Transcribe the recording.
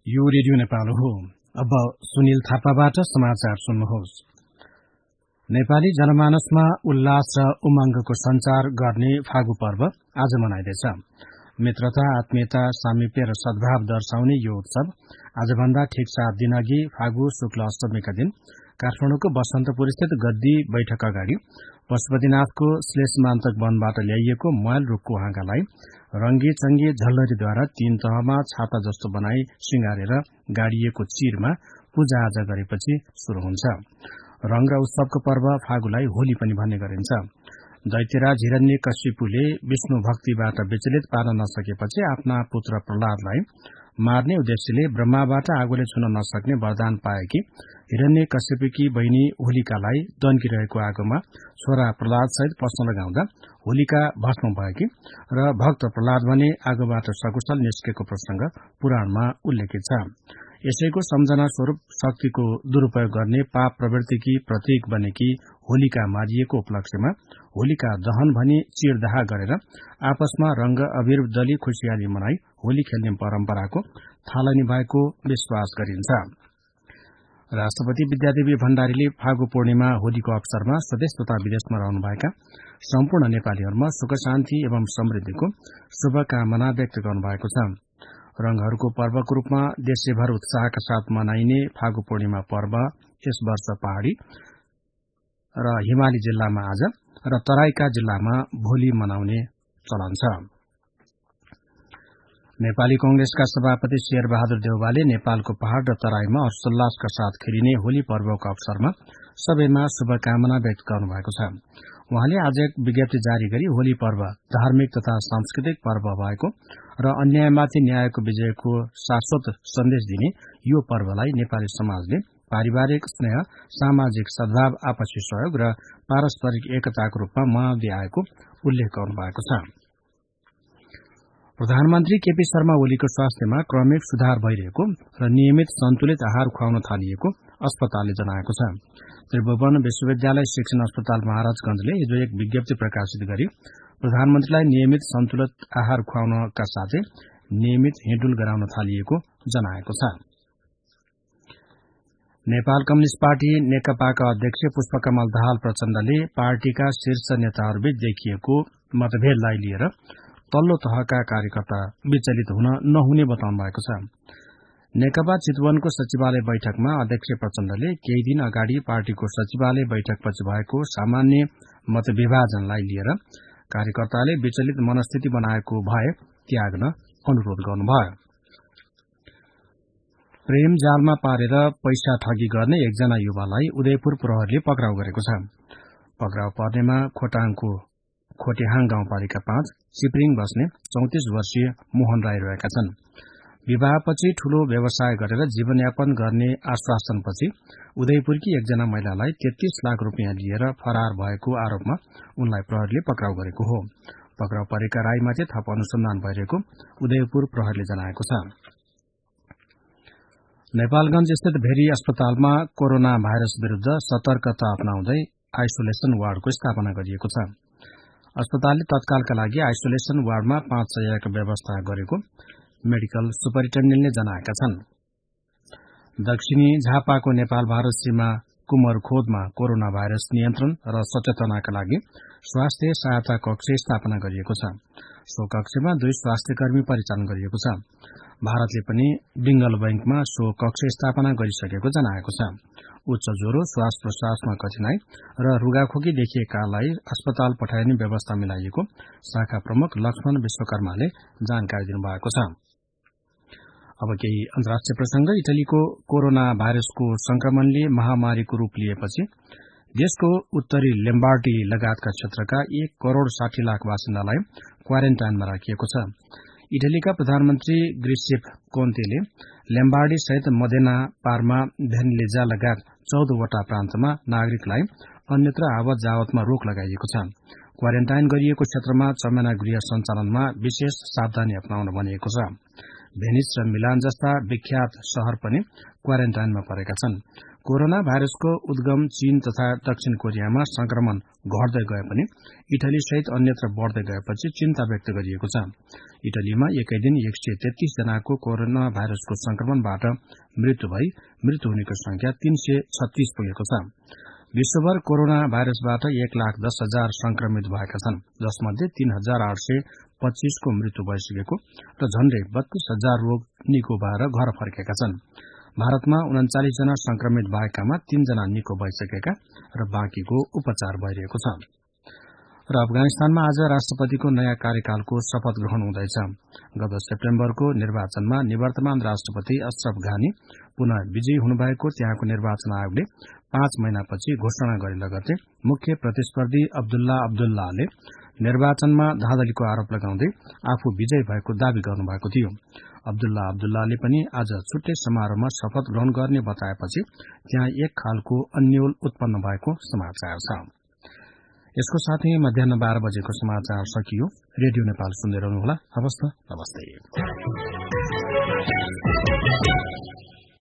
यो रेडियो नेपाल हो। अब सुनिल थापाबाट समाचार सुन्नुहोस्। नेपाली जनमानसमा उल्लास र उमंगको संचार गर्ने फागु पर्व आज मनाइँदैछ। मित्रता, आत्मीयता, सामिप्य र सद्भाव दर्शाउने यो उत्सव आजभन्दा ठिक 7 दिन अघि फागु शुक्ल अष्टमीका दिन काठमाडौँको बसन्तपुर स्थित गद्दी बैठक अगाडि पशुपतिनाथको श्लेषमान्तक वनबाट ल्याइएको मयल रूखको हाँगालाई रंगी चंगी झल्लरीद्वारा 3 तहमा छाता जस्तो बनाई सिंगारेर गाडिएको चिरमा पूजा आजा गरेपछि शुरू हुन्छ। रंग र उत्सवको पर्व फागुलाई होली पनि भन्ने गरिन्छ। दैत्यराज हिरण्यकशिपुले विष्णु भक्तिबाट विचलित पार्न नसकेपछि आफ्ना पुत्र प्रहलादलाई मार्ने उद्देश्यले ब्रह्माबाट आगोले छुन नसक्ने वरदान पाएकी हिरण्यकशिपुकी बहिनी होलिकालाई दन्किरहेको आगोमा छोरा प्रहलाद सहित पस्न लगाउँदा होलिका भस्म भएकी र भक्त प्रहलाद भने आगोबाट सकुशल निस्केको प्रसंग पुराणमा उल्लेखित छ। यसैको सम्झना स्वरूप शक्तिको दुरूपयोग गर्ने पाप प्रवृत्तिकी प्रतीक बनेकी होलिका मारिएको उपलक्ष्यमा होलिका दहन भनी चिरदाह गरेर आपसमा रंग अबीर दली खुशियाली मनाई होली खेल्ने परम्पराको थालनी भएको विश्वास गरिन्छ। राष्ट्रपति विद्यादेवी भण्डारीले फागु पूर्णिमा होलीको अवसरमा स्वदेश तथा विदेशमा रहनुभएका सम्पूर्ण नेपालीहरूमा सुख शान्ति एवं समृद्धिको शुभकामना व्यक्त गर्नुभएको छ। रंगहरूको पर्वको रूपमा देशभर उत्साहका साथ मनाइने फागु पूर्णिमा पर्व यस वर्ष पहाड़ी र हिमाली जिल्लामा आज र तराईका जिल्लामा भोलि मनाउने चलन छ। नेपाली कांग्रेसका सभापति शेरबहादुर देउवाले नेपालको पहाड़ र तराईमा हर्षोल्लासका साथ खेलिने होली पर्वको अवसरमा सबैमा शुभकामना व्यक्त गर्नुभएको छ। उहाँले आज एक विज्ञप्ति जारी गरी होली पर्व धार्मिक तथा सांस्कृतिक पर्व भएको र अन्यायमाथि न्यायको विजयको शाश्वत सन्देश दिने यो पर्वलाई नेपाली समाजले पारिवारिक स्नेह, सामाजिक सद्भाव, आपसी सहयोग र पारस्परिक एकताको रूपमा मनाउँदै आएको उल्लेख गर्नुभएको छ। प्रधानमन्त्री केपी शर्मा ओलीको स्वास्थ्यमा क्रमिक सुधार भइरहेको र नियमित सन्तुलित आहार खुवाउन थालिएको अस्पतालले जनाएको छ। त्रिभुवन विश्वविद्यालय शिक्षण अस्पताल महाराजगंजले हिजो एक विज्ञप्ति प्रकाशित गरी प्रधानमन्त्रीलाई नियमित सन्तुलित आहार खुवाउनका साथै नियमित हिँडुल गराउन थालिएको जनाएको छ। नेपाल कम्युनिष्ट पार्टी नेकपाका अध्यक्ष पुष्पकमल दाहाल प्रचण्डले पार्टीका शीर्ष नेताहरूबीच देखिएको मतभेदलाई लिएर तल्लो तहका कार्यकर्ता विचलित हुन नहुने बताउनु भएको छ। नेकपा चितवनको सचिवालय बैठकमा अध्यक्ष प्रचण्डले केही दिन अगाडि पार्टीको सचिवालय बैठकपछि भएको सामान्य मतविभाजनलाई लिएर कार्यकर्ताले विचलित मनस्थिति बनाएको भए त्याग्न अनुरोध गर्नुभयो। प्रेम जालमा पारेर पैसा ठगी गर्ने एकजना युवालाई उदयपुर प्रहरीले पक्राउ गरेको छ। पक्राउ पर्नेमा खोटाङको खोटेहाङ गाउँपालिका 5 चिप्रिङ बस्ने 34 वर्षीय मोहन राई रहेका छन्। विवाहपछि ठूलो व्यवसाय गरेर जीवनयापन गर्ने आश्वासनपछि उदयपुरकी एकजना महिलालाई 33 लाख रुपियाँ लिएर फरार भएको आरोपमा उनलाई प्रहरीले पक्राउ गरेको हो। पक्राउ परेका राईमाथि थप अनुसन्धान भइरहेको उदयपुर प्रहरीले जनाएको छ। नेपालगंज स्थित भेरी अस्पतालमा कोरोना भाइरस विरूद्ध सतर्कता अपनाउँदै आइसोलेसन वार्डको स्थापना गरिएको छ। अस्पतालले तत्कालका लागि आइसोलेसन वार्डमा 5 शय्याको व्यवस्था गरेको मेडिकल सुपरिन्टेण्डेन्टले जनाएका छन्। दक्षिणी झापाको नेपाल भारत सीमा कुमरखोदमा कोरोना भाइरस नियन्त्रण र सचेतनाका लागि स्वास्थ्य सहायता कक्ष स्थापना गरिएको छ। सो कक्षमा 2 स्वास्थ्यकर्मी परिचालन गरिएको छ। भारतले पनि डिंगल बैंकमा सो कक्ष स्थापना गरिसकेको जनाएको छ। उच्च ज्वरो, श्वास प्रश्वासमा कठिनाई र रुगाखोकी देखिएकालाई अस्पताल पठाइने व्यवस्था मिलाइएको शाखा प्रमुख लक्ष्मण विश्वकर्माले जानकारी दिनुभएको छ। अब केही अन्तर्राष्ट्रिय प्रसंग। इटलीको कोरोना भाइरसको संक्रमणले महामारीको रूप लिएपछि देशको उत्तरी लेम्बार्डी लगायतका क्षेत्रका 1,60,00,000 बासिन्दालाई क्वारेन्टाइनमा राखिएको छ। इटलीका प्रधानमन्त्री ग्रिसेप कोन्तेले लेम्बार्डी सहित मदेना, पार्मा, भेनेलिजा लगायत 14 वटा प्रान्तमा नागरिकलाई अन्यत्र आवत जावतमा रोक लगाइएको छ। क्वारेन्टाइन गरिएको क्षेत्रमा चमेना गृह सञ्चालनमा विशेष सावधानी अपनाउन भनिएको छ। भेनिस र मिलान जस्ता विख्यात शहर पनि क्वारेन्टाइनमा परेका छन्। कोरोना भाइरसको उद्गम चीन तथा दक्षिण कोरियामा संक्रमण घट्दै गए पनि इटली सहित अन्यत्र बढ़दै गएपछि चिन्ता व्यक्त गरिएको छ। इटलीमा एकै दिन 133 जनाको कोरोना भाइरसको संक्रमणबाट मृत्यु भई मृत्यु हुनेको संख्या 336 पुगेको छ। विश्वभर कोरोना भाइरसबाट 1,10,000 संक्रमित भएका छन्, जसमध्ये 3,825 को मृत्यु भइसकेको र झण्डै 32,000 रोग निको भएर घर फर्केका छन्। भारतमा 39 जना संक्रमित भएकामा 3 जना निको भइसकेका र बाँकीको उपचार भइरहेको छ। र अफगानिस्तानमा आज राष्ट्रपतिको नयाँ कार्यकालको शपथ ग्रहण हुँदैछ। गत सेप्टेम्बरको निर्वाचनमा निवर्तमान राष्ट्रपति अशरफ घानी पुनः विजयी हुनुभएको त्यहाँको निर्वाचन आयोगले 5 महिनापछि घोषणा गरे लगत्तै मुख्य प्रतिस्पर्धी अब्दुल्ला अब्दुल्लाले निर्वाचनमा धाँधलीको आरोप लगाउँदै आफू विजयी भएको दावी गर्नुभएको थियो। अब्दुल्ला अब्दुल्लाले पनि आज छुट्टै समारोहमा शपथ ग्रहण गर्ने बताएपछि त्यहाँ एक खालको अन्यल उत्पन्न भएको समाचार छ। यसको साथै मध्याह्न 12 बजेको समाचार सकियो। रेडियो नेपाल सुन्दै रहनुहोला। हवस् त, नमस्ते।